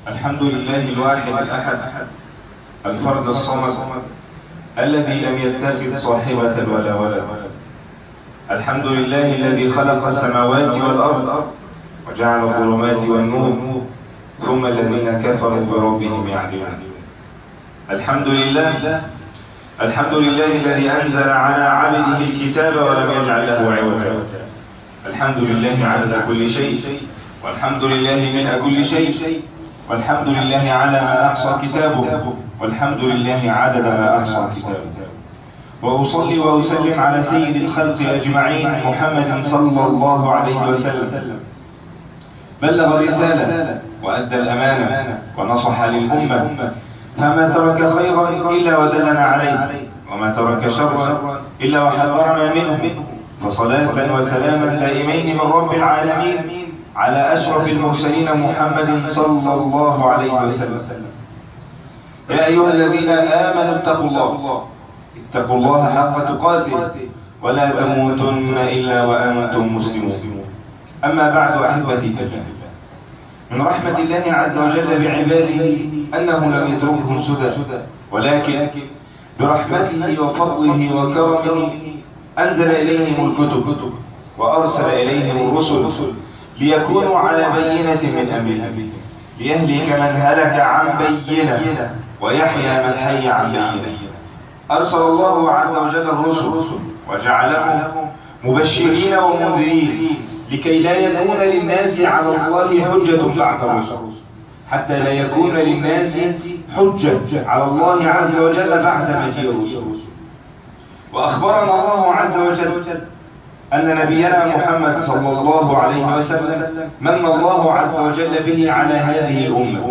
الحمد لله الواحد الأحد الفرد الصمد الذي لم يتخذ صاحبة ولا ولد. الحمد لله الذي خلق السماوات والأرض وجعل الظلمات والنور ثم الذين كفروا بربهم يعدلون. الحمد لله الذي أنزل على عبده الكتاب ولم يجعل له عوجا. الحمد لله عدد كل شيء، والحمد لله ملء كل شيء، والحمد لله على ما أحصى كتابه، والحمد لله عدد ما أحصى كتابه. وأصلي وأسلم على سيد الخلق أجمعين محمد صلى الله عليه وسلم. بلغ الرسالة وأدى الأمانة ونصح للأمة، فما ترك خيرا إلا ودلنا عليه، وما ترك شرا إلا وحذرنا منه. فصلاة وسلاما دائمين من رب العالمين على أشرف المرسلين محمد صلى الله عليه وسلم. يا أيها الذين آمنوا اتقوا الله حق تقاته ولا تموتن إلا وأنتم مسلمون. أما بعد أحبتي في الله، من رحمة الله عز وجل بعباده أنه لم يتركهم سدى، ولكن برحمته وفضله وكرمه أنزل إليهم الكتب وأرسل إليهم الرسل ليكونوا على بينة من أمره، ليهلك من هلك عن بينة ويحيى من حي عن بينة. أرسل الله عز وجل الرسل وجعلهم مبشرين ومنذرين لكي لا يكون للناس على الله حجة بعد الرسل، حتى لا يكون للناس حجة على الله عز وجل بعد مجيء الرسل. وأخبرنا الله عز وجل أن نبينا محمد صلى الله عليه وسلم من الله عز وجل به على هذه الأمة،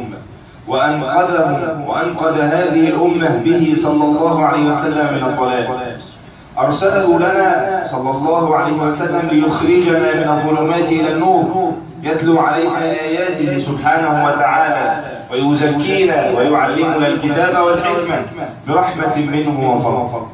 وأنقذ هذه الأمة به صلى الله عليه وسلم من الضلال. أرسله لنا صلى الله عليه وسلم ليخرجنا من الظلمات إلى النور، يتلو علينا آياته سبحانه وتعالى ويزكينا ويعلمنا الكتاب والحكمة برحمة منه وفضل.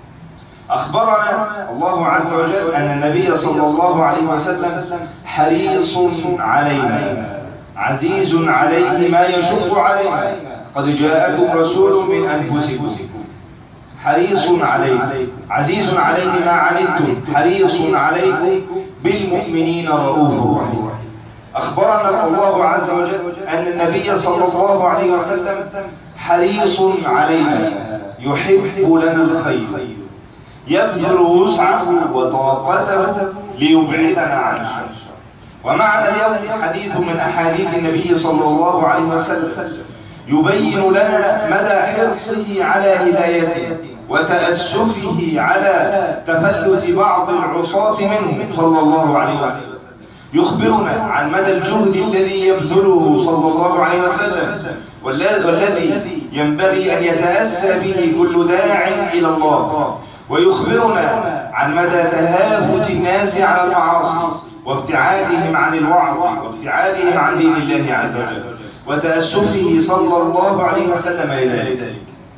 أخبرنا الله عز وجل أن النبي صلى الله عليه وسلم حريص علينا عزيز عليه ما يشق علينا، قد جاءكم رسول من أنفسكم حريص عليه عزيز عليه ما عنتم حريص عليكم بالمؤمنين رؤوف رحيم. أخبرنا الله عز وجل أن النبي صلى الله عليه وسلم حريص علينا يحب لنا الخير، يبذل وسعه وطاقته ليبعدنا عن الشر. ومعنا اليوم حديث من أحاديث النبي صلى الله عليه وسلم يبين لنا مدى حرصه على هدايته وتأسفه على تفلت بعض العصاة منه صلى الله عليه وسلم. يخبرنا عن مدى الجهد الذي يبذله صلى الله عليه وسلم، والذي ينبغي أن يتأسى به كل داع إلى الله. ويخبرنا عن مدى تهافت الناس على المعاصي وابتعادهم عن الوعظ وابتعادهم عن دين الله عز وجل، وتأسفه صلى الله عليه وسلم إلى ذلك.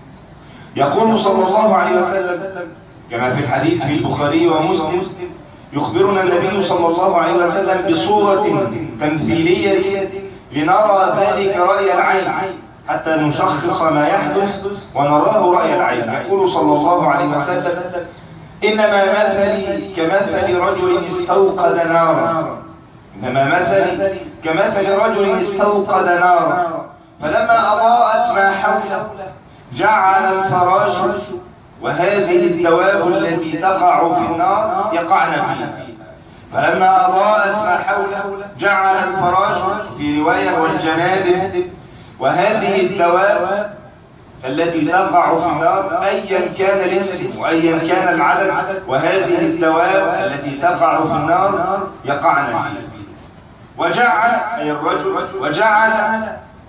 يقول صلى الله عليه وسلم كما في الحديث في البخاري ومسلم، يخبرنا النبي صلى الله عليه وسلم بصورة تمثيلية لنرى ذلك رأي العين، حتى نشخص ما يحدث ونراه رأي العين. يقول صلى الله عليه وسلم: إنما مثلي كمثل رجل استوقد نارا، إنما مثلي كمثل رجل استوقد نارا، فلما أضاءت ما حوله جعل الفراش وهذه الدواب التي تقع في النار يقعن فيها، فلما أضاءت ما حوله جعل الفراش في رواية والجنادب وهذه الدواب التي تقع في النار أيا كان الاسم وأيا كان العدد، وهذه الدواب التي تقع في النار يقعن فيها. وجعل أي الرجل وجعل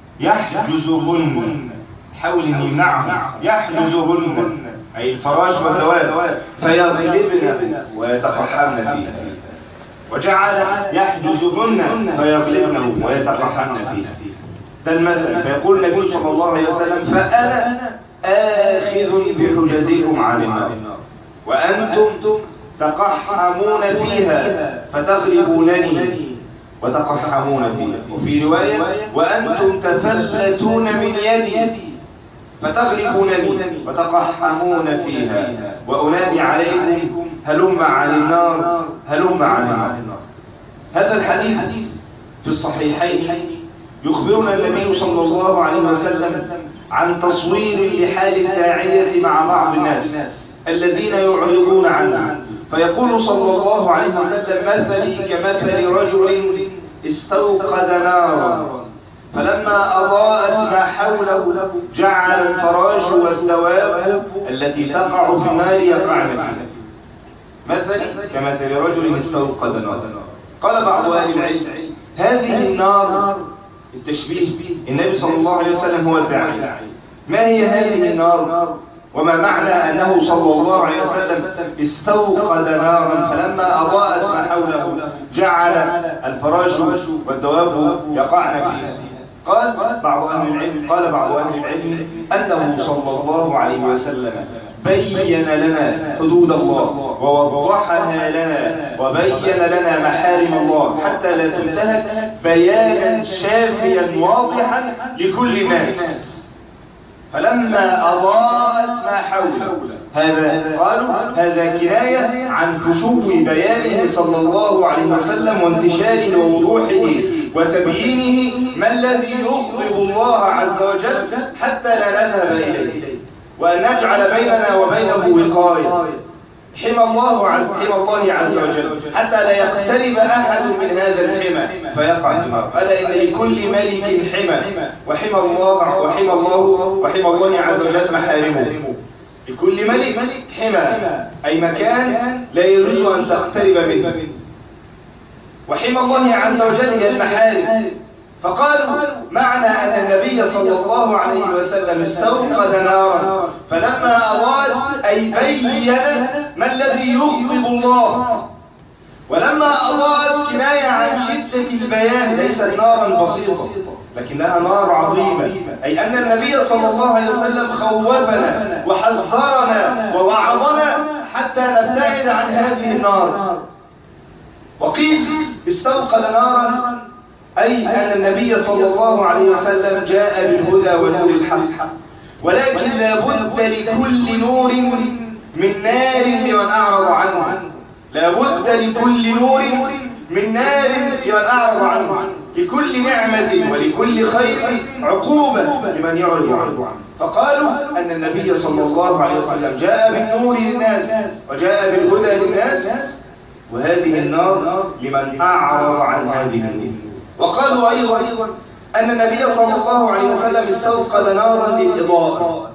يحجزهن، حاول أن يمنعه، يحجزهن أي الفراش والدواب فيغلبن ويتقحمن فيه، وجعل يحجزهن فيغلبن ويتقحمن فيه. ده المثل. فيقول النبي صلى الله عليه وسلم: فأنا آخذ بحجزكم عن النار وأنتم تقحمون فيها فتغلبونني وتقحمون فيها. وفي رواية وأنتم تفلتون من يدي فتغلبونني وتقحمون فيها وأنادي عليكم هلم عن النار هلم عن النار. هذا الحديث في الصحيحين يخبرنا النبي صلى الله عليه وسلم عن تصوير لحال الداعية مع بعض الناس الذين يعرضون عنه، فيقول صلى الله عليه وسلم مثلي كمثل رجل استوقد نارا فلما أضاءت ما حوله جعل الفراش والدواب التي تقع في النار يقعن فيها. مثلي كمثل رجل استوقد نارا. قال بعض أهل العلم هذه النار التشبيه النبي صلى الله عليه وسلم هو الداعي. ما هي هذه النار وما معنى أنه صلى الله عليه وسلم استوقد نارا فلما أضاءت ما حوله جعل الفراش والدواب يقعن فيها؟ قال بعض أهل العلم أنه صلى الله عليه وسلم بين لنا حدود الله ووضحها لنا وبين لنا محارم الله حتى لا تنتهك بيانا شافيا واضحا لكل الناس. فلما أضاءت ما حوله هذا كناية عن فشو بيانه صلى الله عليه وسلم وانتشاره ووضوحه وتبيينه ما الذي يغضب الله عز وجل حتى لا نذهب إليه، وأن نجعل بيننا وبينه وقاية حمى الله عز وجل حتى لا يقترب أحد من هذا الحمى فيقع في النار. ألا إن لكل ملك حمى وحمى الله عز وجل محارمه. لكل ملك حمى أي مكان لا يجوز أن تقترب منه، وحمى الله عز وجل هي المحارم. فقالوا معنى أن النبي صلى الله عليه وسلم استوقد نارا فلما أضاءت أي بين ما الذي يغضب الله، ولما أضاءت كناية عن شدة البيان ليست نارا بسيطة لكنها نار عظيمة، أي أن النبي صلى الله عليه وسلم خوفنا وحذرنا ووعظنا حتى نبتعد عن هذه النار. وقيل استوقد نارا أي أن النبي صلى الله عليه وسلم جاء بالهدى ونور الحق، ولكن لابد لكل نور من نار لمن أعرض عنه. لابد لكل نور من نار لمن أعرض عنه. لكل نعمة ولكل خير عقوبة لمن يعرض عنه. فقالوا أن النبي صلى الله عليه وسلم جاء بالنور للناس وجاء بالهدى للناس، وهذه النار لمن أعرض عن هذه النور. وقالوا أيضا أن النبي صلى الله عليه وسلم استوقد نارا للإضاءة.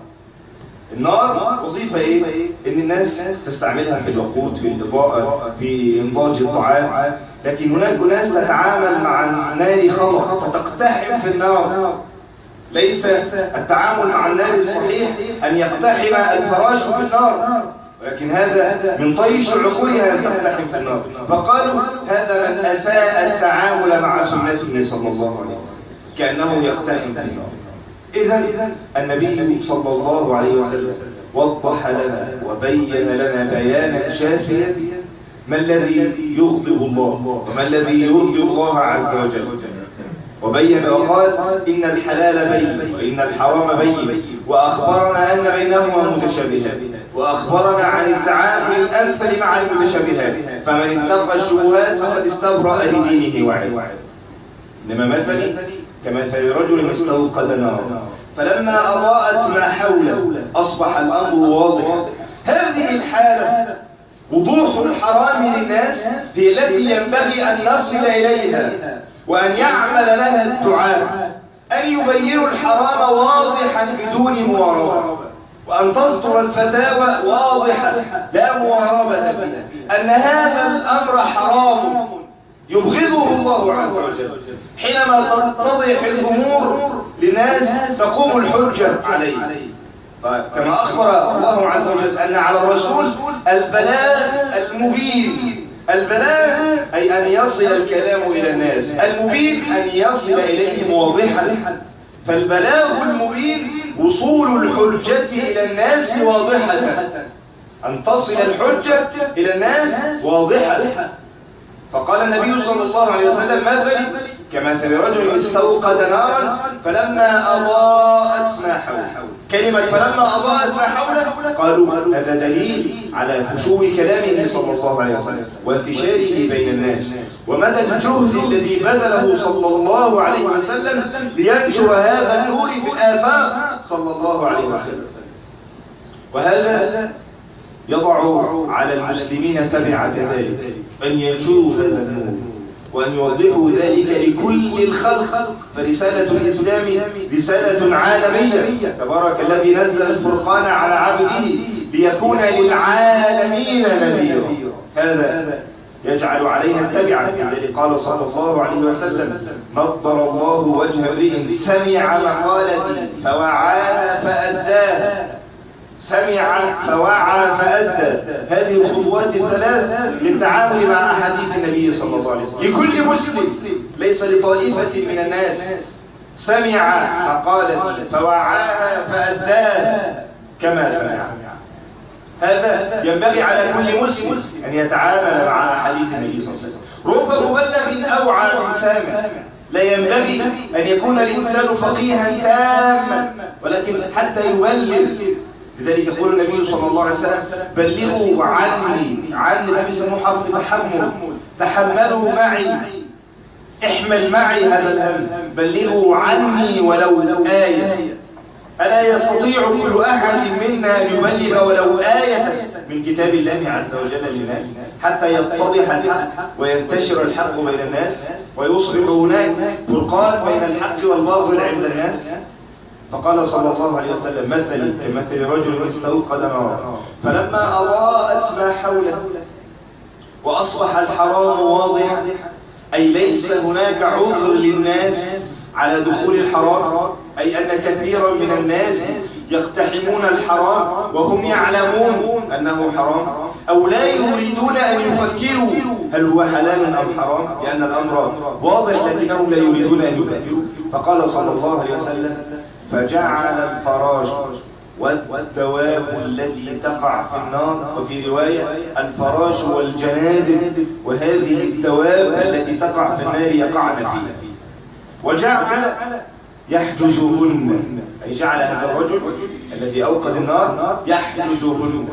النار وظيفة إيه؟ إن الناس تستعملها في الوقود، في الإضاءة، في إنضاج الطعام، لكن هناك ناس تتعامل مع النار خطأ فتقتحم في النار. ليس التعامل مع النار الصحيح أن يقتحم الفراش في النار، ولكن هذا من طيش عقولها أن تقتحم في النار. فقالوا هذا من أساء التعامل مع سنته صلى الله عليه وسلم كأنه يقتحم في النار. إذن النبي صلى الله عليه وسلم وضح لنا وبين لنا بيانا شافيا ما الذي يغضب الله وما الذي يرضي الله عز وجل، وبين وقال إن الحلال بين وإن الحرام بين، وأخبرنا أن بينهما متشابهات، وأخبرنا عن التعامل الأمثل مع المتشابهات، فمن اتقى الشبهات فقد استبرأ لدينه وعرضه. إنما مثلي كمثل رجل استوقد نارا فلما أضاءت ما حوله أصبح الأمر واضح. هذه الحالة وضوح الحرام للناس هي التي ينبغي أن نصل إليها وأن يعمل لها الدعاء، أن يبينوا الحرام واضحا بدون مواربة، وأن تصدر الفتاوى واضحة لا مواربة فيها، أن هذا الأمر حرام يبغضه الله عز وجل. حينما تتضح الأمور للناس تقوم الحجة عليه. كما أخبر الله عز وجل أن على الرسول البلاغ المبين. البلاغ أي أن يصل الكلام إلى الناس، المبين أن يصل إليهم واضحا. فالبلاغ المبين وصول الحجة إلى الناس واضحة، أن تصل الحجة إلى الناس واضحة. فقال النبي صلى الله عليه وسلم مثلي كمثل رجل استوقد نارا فلما أضاءت ما حوله. كلمة فلما أضاءت ما حوله قالوا هذا دليل على خشوع كلامه صلى الله عليه وسلم وانتشاره بين الناس، ومدى الجهد الذي بذله صلى الله عليه وسلم لينشر هذا النور في الآفاق صلى الله عليه وسلم. وهذا يضع على المسلمين تبعة ذلك أن ينشروا هذا النور وأن يوضحوا ذلك لكل الخلق. فرسالة الإسلام رسالة عالمية. تبارك الذي نزل الفرقان على عبده ليكون للعالمين نذيرا. هذا يجعل علينا التبعة. الذي قال صلى الله عليه وسلم نضر الله وجه امرئ سمع مقالتي فوعاها فأداها. سمع فوعى فأدى. هذه الخطوات الثلاث للتعامل مع أحاديث النبي صلى الله عليه وسلم لكل مسلم، ليس لطائفة من الناس. سمع مقالتي فوعاها فأداها كما سمع. هذا ينبغي على كل مسلم أن يتعامل مع أحاديث النبي صلى الله عليه وسلم. رب مبلغ أوعى من سامع. لا ينبغي أن يكون الإنسان فقيها تاما، ولكن حتى يبلغ. لذلك يقول النبي صلى الله عليه وسلم بلغوا عني. عن النبي صلى الله عليه وسلم تحمل. تحملوا معي، احمل معي هذا الهم. بلغوا عني ولو آية. ألا يستطيع كل أحد منا أن يبلغ ولو آية من كتاب الله عز وجل للناس حتى يتضح الحق وينتشر الحق بين الناس ويصبح هناك فرقان بين الحق والباطل عند الناس؟ فقال صلى الله عليه وسلم مثلي كمثل رجل استوقد نارا فلما أضاءت ما حوله وأصبح الحرام واضحا، أي ليس هناك عذر للناس على دخول الحرام، أي أن كثيرا من الناس يقتحمون الحرام وهم يعلمون أنه حرام، أو لا يريدون أن يفكروا هل هو حلال أم حرام، لأن الأمر واضح لكنهم لا يريدون أن يفكروا. فقال صلى الله عليه وسلم فجعل الفراش والدواب التي تقع في النار، وفي رواية الفراش والجنادب، وهذه الدواب التي تقع في النار يقعن فيها، وجعل يحجزهن، أي جعل هذا الرجل الذي أوقد النار يحجزهن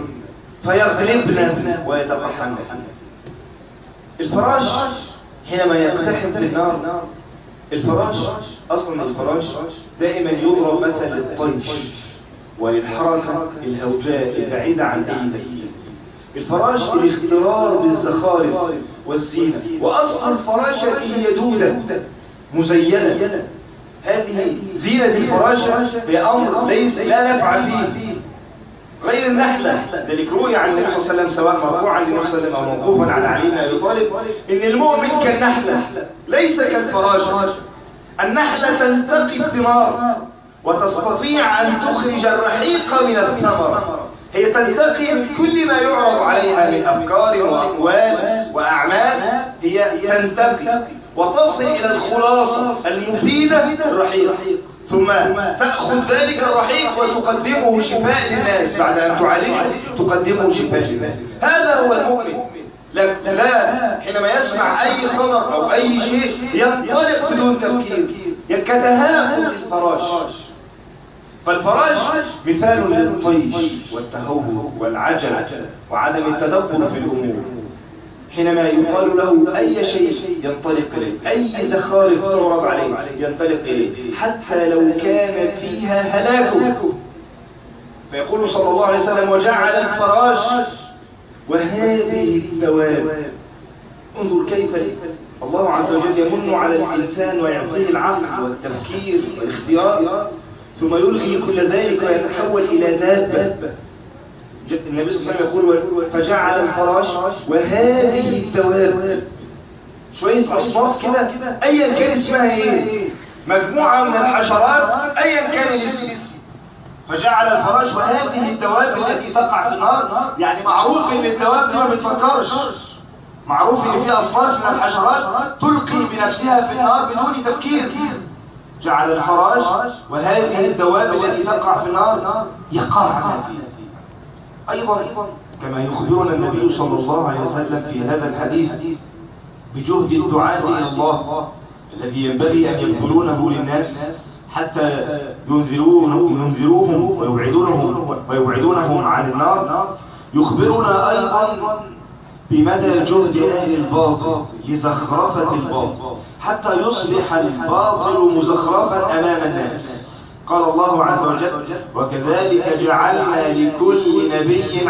فيغلبن ويتقحن. الفراش حينما يقتحم في النار، الفراش أصلا الفراش دائما يضرب مثل للطيش وللحركة الهوجاء البعيدة عن أي تفكير. الفراش الاخترار بالزخارف والزينة، وأصل الفراشة هي دودة مزينة. هذه زينة الفراشة هي أمر ليس لا نفع فيه غير النحلة. ذلك روي عن النبي صلى الله عليه وسلم سواء مرفوعا للنبي صلى الله عليه وسلم أو موقوفا على علي بن أبي طالب إن المؤمن كالنحلة ليس كالفراشة. النحلة تنتقي الثمار وتستطيع أن تخرج الرحيق من الثمرة، هي تنتقي من كل ما يعرض عليها من أفكار وأقوال وأعمال، هي تنتقي وتصل إلى الخلاصة المفيدة الرحيق، ثم تأخذ ذلك الرحيق وتقدمه شفاء للناس. بعد أن تعالجه تقدمه شفاء للناس. هذا هو المؤمن. لا حينما يسمع أي خبر أو أي شيء ينطلق بدون تفكير كتهافت الفراش. فالفراش مثال للطيش والتهور والعجل وعدم التدبر في الأمور. حينما يقال له أي شيء ينطلق إليه، أي زخارف تعرض عليه ينطلق إليه حتى لو كان فيها هلاكه. فيقول صلى الله عليه وسلم وجعل الفراش وهذه الدواب. انظر كيف الله عز وجل يمن على الإنسان ويعطيه العقل والتفكير والاختيار، ثم يلغي كل ذلك ويتحول إلى دابة. النبي صلى الله عليه وسلم يقول فجعل الفراش وهذه الدواب، شوية أصناف كده أيا كان اسمها إيه، مجموعة من الحشرات أيا كان الاسم. فجعل الفراش وهذه الدواب التي تقع في النار، يعني معروف ان الدواب دي ما بتفكرش، معروف ان في اصناف من الحشرات تلقي بنفسها في النار بدون تفكير. جعل الفراش وهذه الدواب التي تقع في النار يقعن فيها. أيضا كما يخبرنا النبي صلى الله عليه وسلم في هذا الحديث بجهد الدعاة إلى الله الذي ينبغي أن يبذلونه للناس حتى ينذروهم ويوعدونهم عن النار، يخبرنا أيضا بمدى جهد أهل الباطل لزخرفة الباطل حتى يصبح الباطل مزخرفا أمام الناس. قال الله عز وجل: وكذلك جعلنا لكل نبي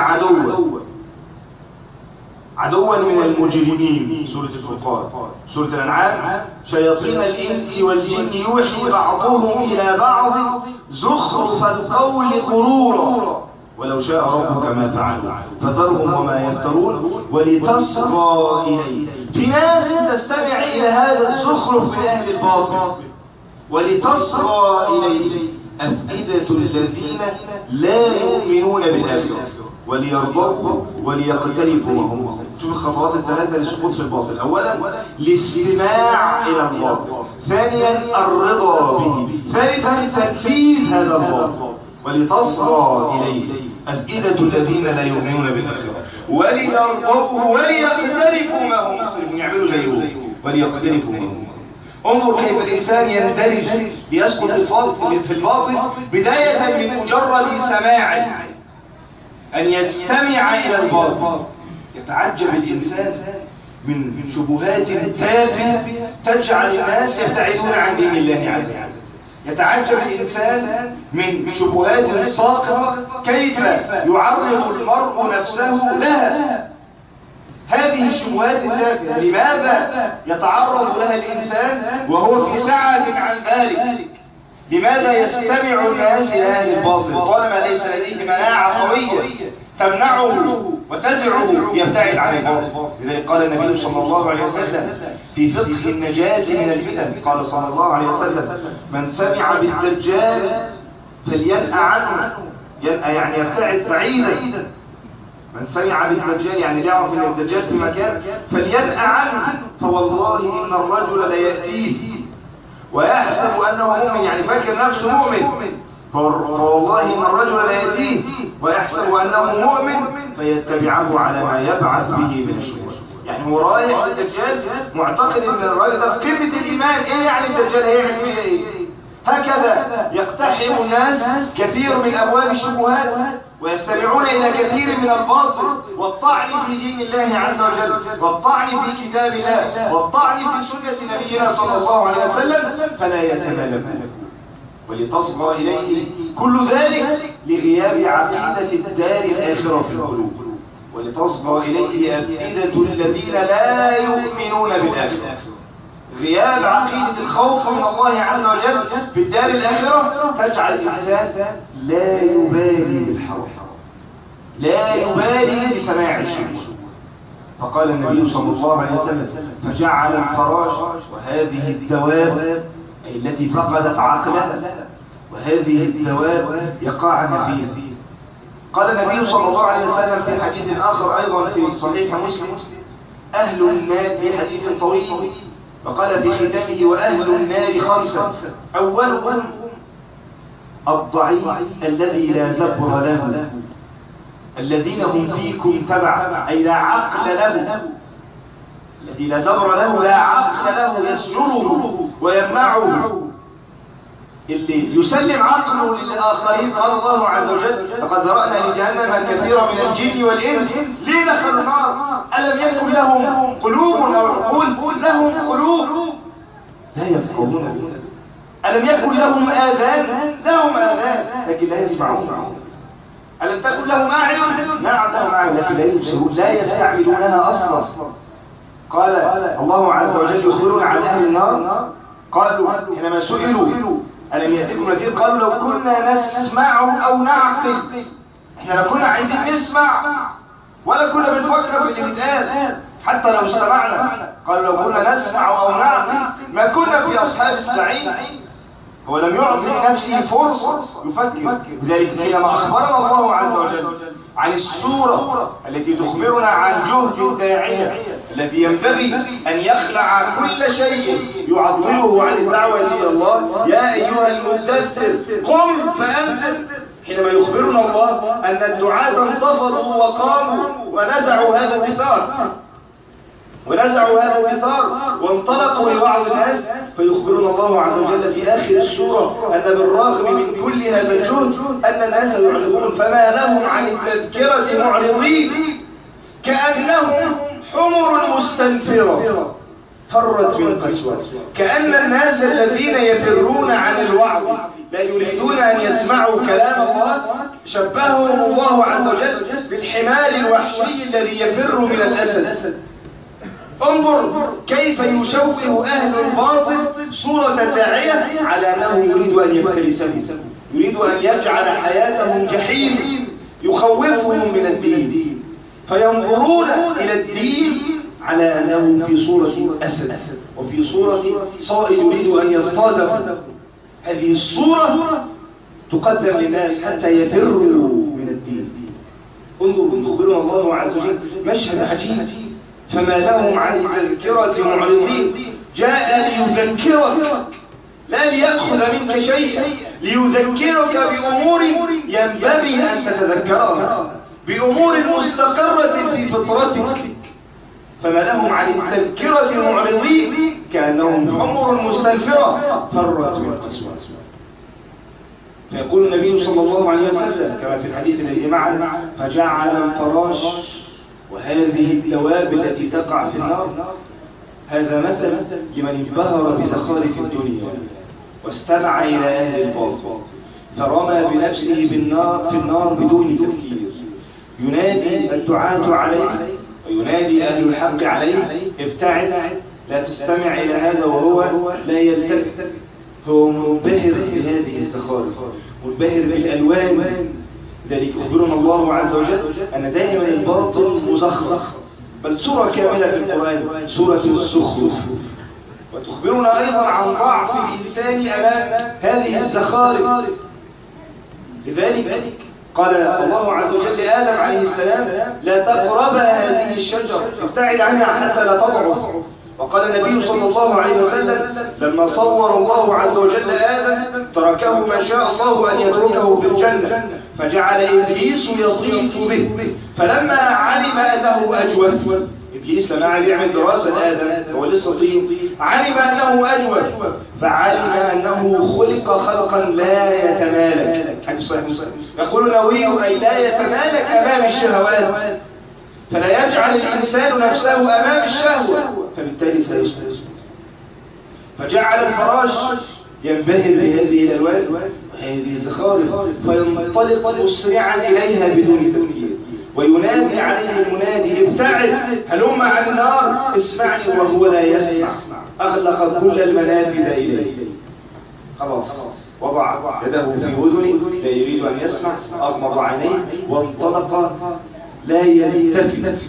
عدوا من المجرمين. سورة الفرقان. سورة الأنعام: شياطين الإنس والجن يوحي بعضهم إلى بعض زخرف القول غرورا ولو شاء ربك ما فعلوا فذرهم وما يفترون ولتصغى إليه. في ناس تستمع إلى هذا الزخرف من أهل الباطل. ولتصغى إليه أفئدة الذين لا يؤمنون بالآخرة وليرضوا وليقترفوا وهم. شوف الخطوات الثلاثة للسقوط في الباطل: أولا الاستماع إلى الباطل، ثانيا الرضا به، ثالثا تنفيذ هذا الباطل. ولتصغى إليه أفئدة الذين لا يؤمنون بالآخرة وليرضوا وليقترفوا ما هم مقترفون، يعملوا زيهم وليقترفوا ما هم. انظر كيف الإنسان يندرج ليسقط في الباطل بداية من مجرد سماعه، أن يستمع إلى الباطل. يتعجب الإنسان من شبهات تافهة تجعل الناس يبتعدون عن دين الله عز وجل. يتعجب الإنسان من شبهات ساقطة كيف يعرض المرء نفسه لها. هذه الشبهات التافهة لماذا يتعرض لها الإنسان وهو في سعة عن ذلك؟ لماذا يستمع الناس إلى أهل الباطل طالما ليس لديه مناعة قوية تمنعه وتزعه يبتعد عن الباطل؟ لذلك قال النبي صلى الله عليه وسلم في فقه النجاة من الفتن، قال صلى الله عليه وسلم: من سمع بالدجال فلينأ عنه. ينأ يعني يبتعد بعيدا. من سمع بالدجال يعني يعرف ان الدجال في مكان فلينأ عنه، فوالله ان الرجل ليأتيه ويحسب انه مؤمن، يعني فاكر نفسه مؤمن، فوالله ان الرجل ليأتيه ويحسب انه مؤمن فيتبعه على ما يبعث به من الشبهات. يعني هو رايح الدجال معتقد ان الراجل ده في قمة الايمان. ايه يعني الدجال هيعمل فيه ايه؟ هكذا يقتحم الناس كثير من ابواب الشبهات ويستمعون إلى كثير من الباطل والطعن في دين الله عز وجل والطعن في كتاب الله والطعن في سنة نبينا صلى الله عليه وسلم، فلا يتمالكون. ولتصغى إليه كل ذلك لغياب عقيدة الدار الآخرة في القلوب. ولتصغى إليه أفئدة الذين لا يؤمنون بالآخرة. غياب عقيدة الخوف من الله عز وجل في الدار الآخرة تجعل الإنسان لا يبالي بالحرام، لا يبالي بسماع الشيء. فقال النبي صلى الله عليه وسلم: فجعل الفراش وهذه الدواب أي التي فقدت عقلها وهذه الدواب يقعن فيه. قال النبي صلى الله عليه وسلم في حديث آخر أيضا في صحيح مسلم: أهل النار، في حديث طويل، وقال في ختامه: وأهل النار خمسة، أولهم الضعيف الذي لا زبر له، الذين هم فيكم تبع أي لا عقل له، الذي لا زبر له لا عقل له يسجره ويمنعه، اللي يسلم عقله للآخرين. قال الله عز وجل: لقد ذرأنا لجهنم كثيرا من الجن والإنس ليه دخلوا النار ألم يكن لهم قلوب أو عقول؟ لهم قلوب لا يفقهون بها. ألم يكن لهم آذان؟ لهم آذان لكن لا يسمعون. ألم تكن لهم أعين؟ نعم لهم أعين لكن لا يبصرون، لا يستعملونها أصلا. قال الله عز وجل يخبرنا عن أهل النار، قالوا حينما سئلوا: ألم يأتكم نذير؟ قالوا: لو كنا نسمع أو نعقل. احنا لو كنا عايزين نسمع ولا كنا بنفكر في اللي بيتقال حتى لو استمعنا. قالوا: لو كنا نسمع أو نعقل ما كنا في أصحاب السعير. هو لم يعطي لنفسه فرصة يفكر. لذلك حينما أخبرنا الله عز وجل عن السورة التي تخبرنا عن جهد الداعية الذي ينبغي أن يخلع كل شيء يعطله عن الدعوة إلى الله: يا أيها المدثر قم فأنذر. حينما يخبرنا الله أن الدعاة انتفضوا وقاموا ونزعوا هذا الدثار، ونزعوا هذا المثار وانطلقوا لبعض الناس، فيخبرنا الله عز وجل في آخر السورة أن بالرغم من كل هذا الجهد أن الناس يعرضون، فما لهم عن التذكرة معرضين كأنهم حمر مستنفرة فرت من قسوة. كأن الناس الذين يفرون عن الوعظ لا يريدون أن يسمعوا كلام الله شبههم الله عز وجل بالحمار الوحشي الذي يفر من الأسد. انظر كيف يشوه أهل الباطل صورة الداعية على أنه يريد أن يفترسهم، يريد أن يجعل حياتهم جحيم، يخوفهم من الدين، فينظرون إلى الدين على أنه في صورة أسد وفي صورة صائد يريد أن يصطادهم. هذه الصورة تقدم للناس حتى يفروا من الدين. انظروا يخبرنا الله عز وجل مشهد عجيب، فما لهم عن التذكرة معرضين. جاء ليذكرك لا ليأخذ منك شيئا، ليذكرك بأمور ينبغي أن تتذكرها، بأمور مستقرة في فطرتك. فما لهم عن التذكرة معرضين كأنهم حمر مستنفرة فرت من قسوة. فيقول النبي صلى الله عليه وسلم كما في الحديث الذي معنا: فجعل الفراش وهذه الدواب التي تقع في النار هذا مثل لمن انبهر بزخارف الدنيا واستمع إلى أهل الباطل فرمى بنفسه في النار بدون تفكير. ينادي الدعاة عليه وينادي أهل الحق عليه: ابتعد، لا تستمع إلى هذا، وهو لا يلتفت، هو منبهر بهذه الزخارف، منبهر بالألوان. ذلك أخبرنا الله عز وجل أن دائما الباطل مزخرف، بل سورة كاملة في القرآن سورة الزخرف. وتخبرنا أيضا عن ضعف الإنسان أمام هذه الزخارف. لذلك قال الله عز وجل لآدم عليه السلام: لا تقرب هذه الشجرة، ابتعد عنها حتى لا تضعف. وقال النبي صلى الله عليه وسلم لما صور الله عز وجل آدم تركه ما شاء الله أن يتركه في الجنة، فجعل إبليس يطيف به، فلما علم أنه أجوف، إبليس لما يعمل دراسة آدم هو لسه طين، علم أنه أجوف، فعلم أنه خلق خلقا لا يتمالك. حديث صحيح مسلم. يقول النووي: أي لا يتمالك أمام الشهوات، فلا يجعل الإنسان نفسه أمام الشهوة، فبالتالي سيسقط. فجعل الفراش ينبهر بهذه الألوان وهذه الزخارف، فينطلق مسرعا إليها بدون تفكير، وينادي عليه المنادي: ابتعد، هلم عن النار، اسمعني، وهو لا يسمع، أغلق كل المنافذ إليه. خلاص وضع يده في أذنه لا يريد أن يسمع، أغمض عينيه وانطلق لا يلتفت.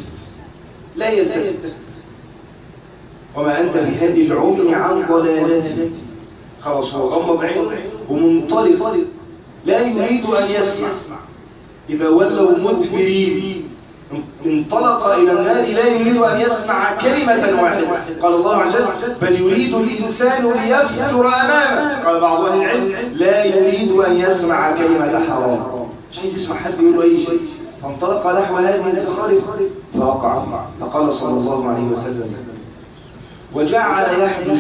وما أنت بهذه العمي عن ضلالته. خلاص هو غمض عينه ومنطلق لا يريد أن يسمع. إذا ولوا مدبرين انطلق إلى النار لا يريد أن يسمع كلمة واحدة. قال الله عز وجل: بل يريد الإنسان ليفجر أمامه. قال بعض أهل العلم: لا يريد أن يسمع كلمة حرام، مش عايز يسمع حد يقول له أي شيء. فانطلق نحو هذه الزخارف فوقع. فقال صلى الله عليه وسلم: وجعل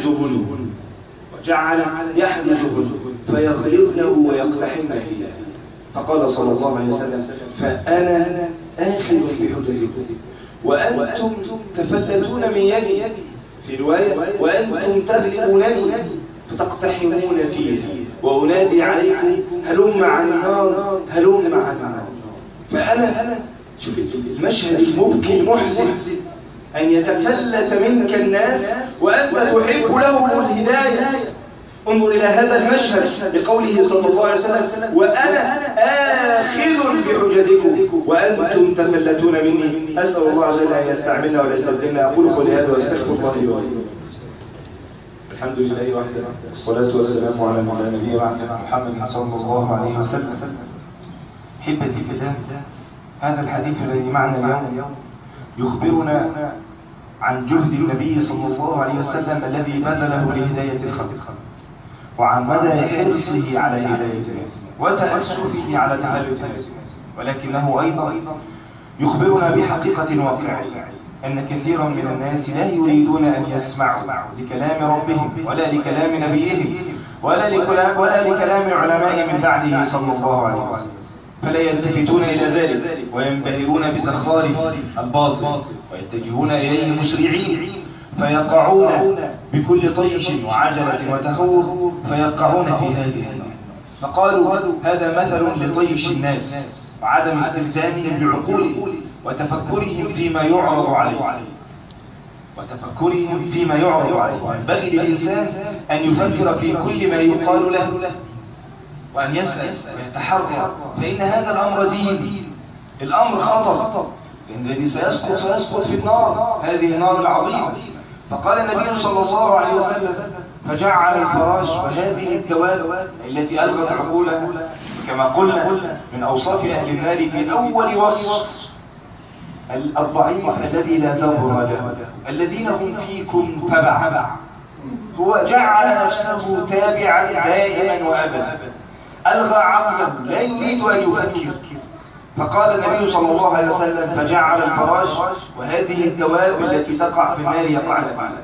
يحدثهن فيخلقنه ويقتحمن فيها. فقال صلى الله عليه وسلم: فأنا آخذ بحجزكم وأنتم تفتتون من يدي، في رواية: وأنتم تغلبونني فتقتحمون فيها، وأنادي عليكم هلم عن النار، هلم عن النار. فأنا شوف المشهد المبكي المحزن، أن يتفلت منك الناس وأنت تحب لهم الهداية. انظر إلى هذا المشهد بقوله صلى الله عليه وسلم: وأنا آخذ بحجزكم وأنتم تفلتون مني. أسأل الله عز وجل أن يستعملنا ولا يستبدلنا. أقول قولي هذا وأستغفر الله لي ولكم. الحمد لله وحده، والصلاة والسلام على نبينا محمد صلى الله عليه وسلم. أحبتي في الله، هذا الحديث الذي معنا اليوم يخبرنا عن جهد النبي صلى الله عليه وسلم الذي بذله لهداية الخلق، وعن مدى حرصه على هداية الناس وتأسفه على تهلك الناس، ولكنه أيضا يخبرنا بحقيقة واقعية، أن كثيرا من الناس لا يريدون أن يسمعوا لكلام ربهم ولا لكلام نبيهم ولا لكلام علماء من بعده صلى الله عليه وسلم، فلا يلتفتون إلى ذلك وينبهرون بزخارف الباطل ويتجهون إليه مسرعين، فيقعون بكل طيش وعجلة وتخوف فيقعون في هذه النار. فقالوا هذا مثل لطيش الناس وعدم استخدامهم بعقولهم وتفكرهم فيما يعرض عليه. ينبغي للإنسان أن يفكر في كل ما يقال له وأن يسأل ويتحرى، فإن هذا الأمر دين، الأمر خطر، لأن الذي سيسقط في النار، هذه النار العظيمة. فقال النبي صلى الله عليه وسلم فجعل الفراش وهذه الدواب التي ألغت عقولها، كما قلنا من أوصاف أهل النار في أول وصف الضعيف الذي لا زبر له، الذين هم فيكم تبع، هو جعل نفسه تابعا دائما وأبدا، ألغى عقله لا يريد أن يفكر. فقال النبي صلى الله عليه وسلم فجعل الفراش وهذه الدواب التي تقع في النار يقعن فيها.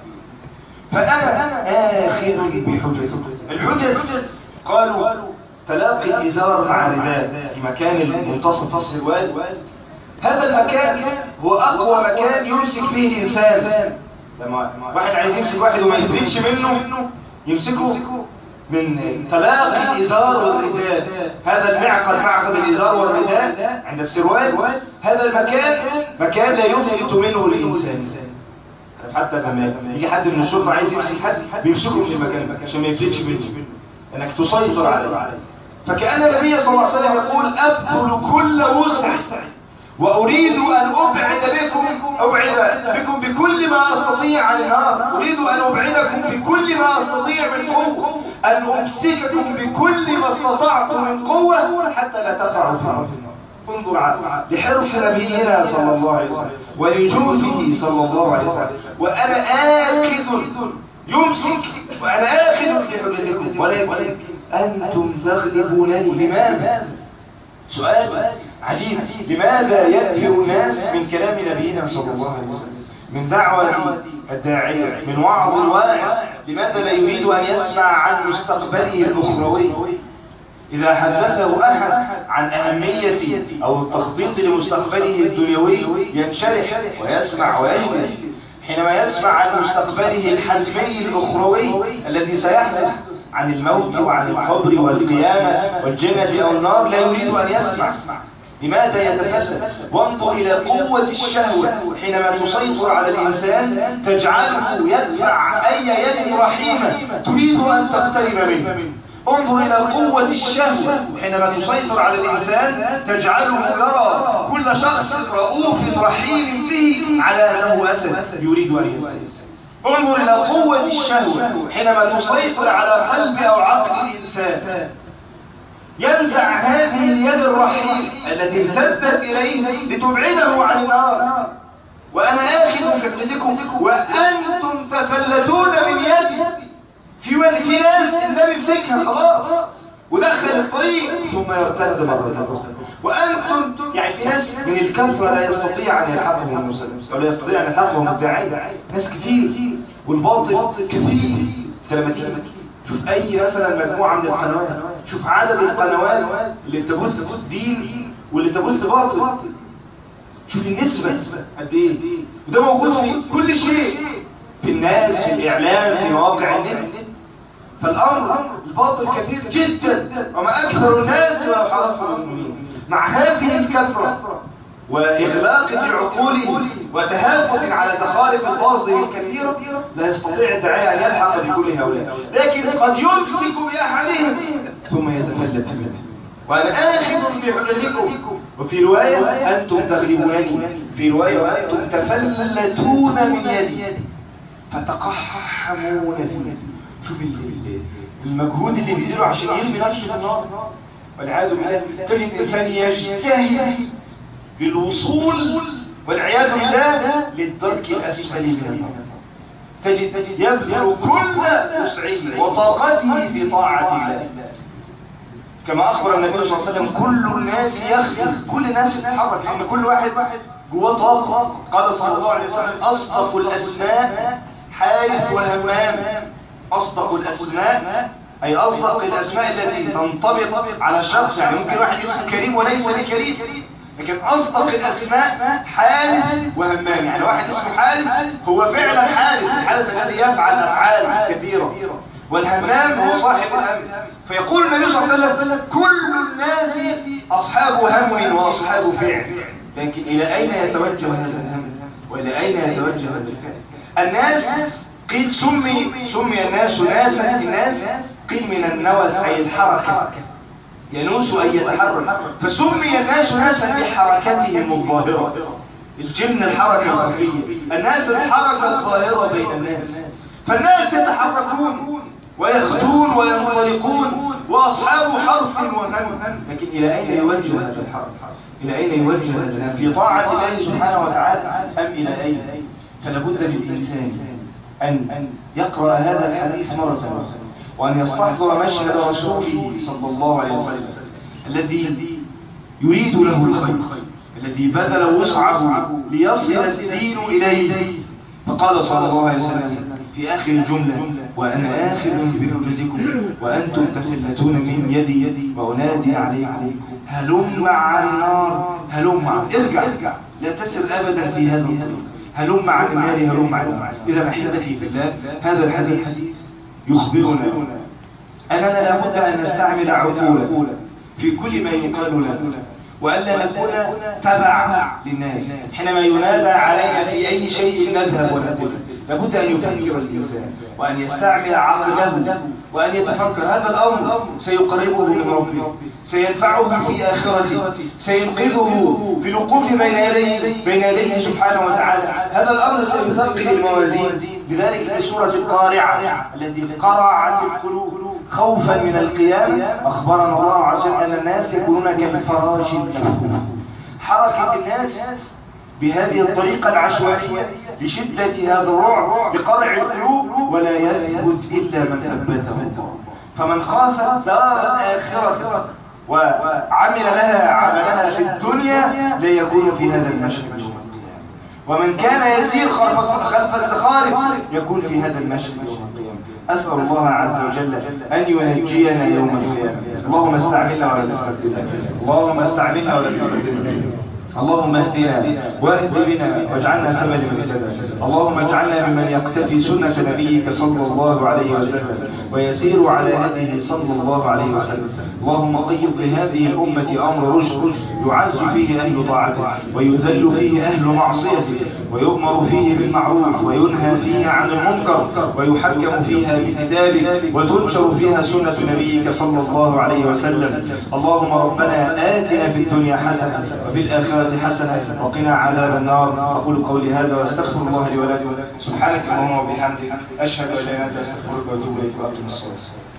فأنا آخذ بحجج. الحجج قالوا تلاقي الإزار مع الرداء في مكان المنتصف السروال، هذا المكان هو أقوى مكان يمسك به الإنسان. لما واحد عايز يمسك واحد وما يفلتش منه يمسكه من تلاقي الإزار والرداء، هذا معقد الإزار والرداء عند السروال، هذا المكان مكان لا يفلت منه الإنسان. حتى لما يجي حد من الشرطة عايز يمسك حد بيمسكه من المكان عشان ما يفلتش منه، انك تسيطر عليه. فكأن النبي صلى الله عليه وسلم يقول أبذل كل وسع وأريد أن أبعد بكم بكل ما أستطيع عن النار، أريد أن أبعدكم بكل ما أستطيع من قوة، أن أمسككم بكل ما استطعت من قوة حتى لا تقعوا في النار. انظر لحرص نبينا صلى الله عليه وسلم ولجوده صلى الله عليه وسلم، وأنا آخذ يمسك وأنا آخذ بحجتكم ولكن أنتم تغلبونني. لماذا؟ سؤال عجيب، لماذا يدفع الناس من كلام نبينا صلى الله عليه وسلم، من دعوة الداعية، من وعظ الواعظ؟ لماذا لا يريد أن يسمع عن مستقبله الأخروي؟ إذا حدثه أحد عن أهمية أو التخطيط لمستقبله الدنيوي ينشرح ويسمع ويجلس، حينما يسمع عن مستقبله الحتمي الأخروي الذي سيحدث عن الموت وعن القبر والقيامة والجنة أو النار لا يريد أن يسمع. لماذا يتفلت؟ وانظر إلى قوة الشهوة حينما تسيطر على الإنسان تجعله يدفع أي يد رحيمة تريد أن تقترب منه. انظر إلى قوة الشهوة حينما تسيطر على الإنسان تجعله يرى كل شخص رؤوف رحيم به على أنه أسد يريد أن يسد. انظر إلى قوة الشهوة حينما تسيطر على قلب أو عقل الإنسان، ينزع هذه اليد الرحيم التي امتدت إليه لتبعده عن النار، وأنا آخذ بحجتكم وأنتم تفلتون من يدي. في ناس النبي مسكها خلاص ودخل الطريق ثم يرتد مرة أخرى، وأنتم يعني في ناس من الكثرة لا يستطيع أن يلحقهم المسلم ولا يستطيع أن يلحقهم الداعية، ناس كثير والباطل كثير. لما تيجي شوف أي مثلا مجموعة من القنوات، شوف عدد القنوات اللي بتبث دين واللي بتبث باطل، شوف النسبة قد إيه، وده موجود في كل شيء، في الناس، في الإعلام، في مواقع النت. فالأمر الباطل كثير جدا، وما أكثر الناس ولو حرصت المؤمنين. مع هذه الكثرة وإغلاق بعقولهم وتهافت على زخارف الباطل الكثيرة لا يستطيع الداعية أن يلحق بكل هؤلاء، لكن قد يمسك بأحدهم ثم يتفلت منه. وأنا آخذ بحجتكم، وفي رواية أنتم تغلبونني، في رواية وأنتم تفلتون من يدي فتقحمون فيه. شوف المجهود اللي بيديره عشان يرمي نفسه في النار والعياذ بالله. تجد الإنسان يجتهد بالوصول والعياذ بالله للدرك الأسفل من النار، تجد يبذل كل وسعه وطاقته في طاعة الله، كما أخبر النبي صلى الله عليه وسلم كل الناس يخدم، كل الناس يتحرك، لأن كل واحد جواه طاقة. قال صلى الله عليه وسلم أصدق الأسماء حارث وهمام. أصدق الأسماء أي أصدق الأسماء التي تنطبق على الشخص، يعني ممكن واحد اسمه كريم وليس بكريم، لكن أصدق الأسماء حارث وهمام. يعني واحد اسمه حارث هو فعلا حارث، الحارث الذي يفعل أفعال كثيرة، والهمام هو صاحب الهم. فيقول النبي صلى الله عليه وسلم كل الناس أصحاب هم وأصحاب فعل، لكن إلى أين يتوجه هذا الهم وإلى أين يتوجه هذا الفعل؟ الناس قيل سمي الناس ناسا، الناس قيل من النوس أي الحركة، ينوس أي يتحرك، فسمي الناس ناسا بحركتهم الظاهرة. الجن الحركة الخفية، الناس الحركة الظاهرة بين الناس. فالناس يتحركون ويخدون وينطلقون وأصحاب حرف وهم، لكن إلى أين يوجه هذا الحرف؟ إلى أين يوجه هذا الهم؟ في طاعة الله سبحانه وتعالى أم إلى أين؟ فلابد للإنسان أن يقرأ هذا الحديث مرة أخرى، وأن يستحضر مشهد رسوله صلى الله عليه وسلم الذي يريد له الخير، الذي بذل وسعه ليصل الدين إليه. فقال صلى الله عليه وسلم في آخر الجملة وأنا آخر بحجزكم وأنتم تفلتون من يدي وأنادي عليكم هلم عن النار، هلم ارجع، لا تسر أبدا في هذا الطريق، هلم عن النار، هلم عن النار. إذا أحبتي في الله، هذا الحديث يخبرنا أننا لابد أن نستعمل عقولا في كل ما يقال لنا، وألا نكون تبع للناس. حينما ينادى علينا في أي شيء نذهب ونذهب، لابد أن يفكر الإنسان وأن يستعمل عقله وأن يتفكر هذا الأمر سيقربه من ربه، سينفعه في آخرته، سينقذه في الوقوف بين يديه سبحانه وتعالى. هذا الأمر سيثقل الموازين. لذلك في سورة القارعة التي قرعت القلوب خوفا من القيامة أخبرنا الله عز وجل أن الناس يكونون كالفراش المبثوث. حركة الناس بهذه الطريقة العشوائية لشدة هذا الرعب بقرع القلوب، ولا يثبت إلا من ثبته الله. فمن خاف دار الآخرة وعمل لها عملها في الدنيا لا يكون في هذا المشهد يوم القيامة، ومن كان يسير خلف الزخارف يكون في هذا المشهد يوم القيامة. أسأل الله عز وجل أن ينجينا يوم القيامة. اللهم استعملنا ولا تستبدلنا، اللهم استعملنا ولا تستبدلنا، اللهم اهدنا واهد بنا واجعلنا سببا لمن اهتدى. اللهم اجعلنا ممن يقتفي سنة نبيك صلى الله عليه وسلم ويسير على هديه صلى الله عليه وسلم. اللهم قيض لهذه الأمة أمر رشد يعز فيه أهل طاعته ويذل فيه أهل معصيته، ويؤمر فيه بالمعروف وينهى فيه عن المنكر، ويحكم فيها بكتابك وتنشر فيها سنة نبيك صلى الله عليه وسلم. اللهم ربنا آتنا في الدنيا حسنة وفي الآخرة حسنة وقنا عذاب النار. أقول قولي هذا واستغفر الله لي ولكم. سبحانك اللهم وبحمدك أشهد أن لا إله إلا أنت أستغفرك وأتوب إليك وأقم الصلاة.